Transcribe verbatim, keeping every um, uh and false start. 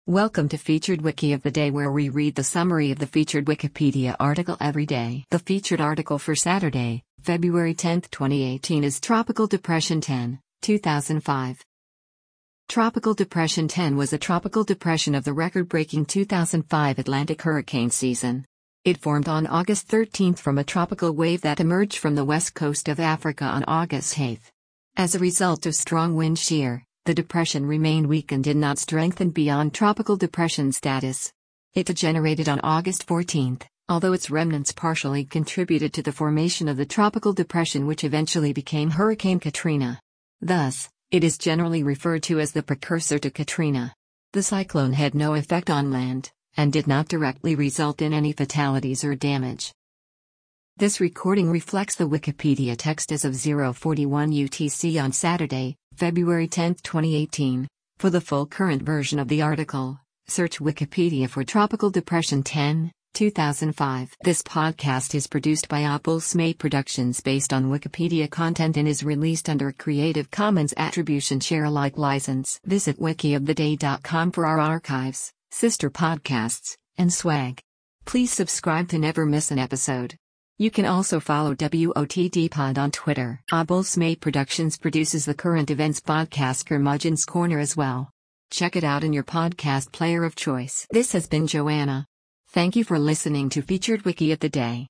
Welcome to Featured Wiki of the Day, where we read the summary of the featured Wikipedia article every day. The featured article for Saturday, February tenth, twenty eighteen is Tropical Depression ten, two thousand five. Tropical Depression ten was a tropical depression of the record-breaking two thousand five Atlantic hurricane season. It formed on August thirteenth from a tropical wave that emerged from the west coast of Africa on August eighth. As a result of strong wind shear, the depression remained weak and did not strengthen beyond tropical depression status. It degenerated on August fourteenth, although its remnants partially contributed to the formation of the tropical depression which eventually became Hurricane Katrina. Thus, it is generally referred to as the precursor to Katrina. The cyclone had no effect on land, and did not directly result in any fatalities or damage. This recording reflects the Wikipedia text as of zero forty-one U T C on Saturday, February tenth, twenty eighteen. For the full current version of the article, search Wikipedia for Tropical Depression ten, two thousand five. This podcast is produced by Opal Smay Productions based on Wikipedia content and is released under a Creative Commons Attribution Share Alike license. Visit wiki of the day dot com for our archives, sister podcasts, and swag. Please subscribe to never miss an episode. You can also follow W O T D Pod on Twitter. Opal Smay Productions produces the current events podcast Curmudgeon's Corner as well. Check it out in your podcast player of choice. This has been Joanna. Thank you for listening to Featured Wiki of the Day.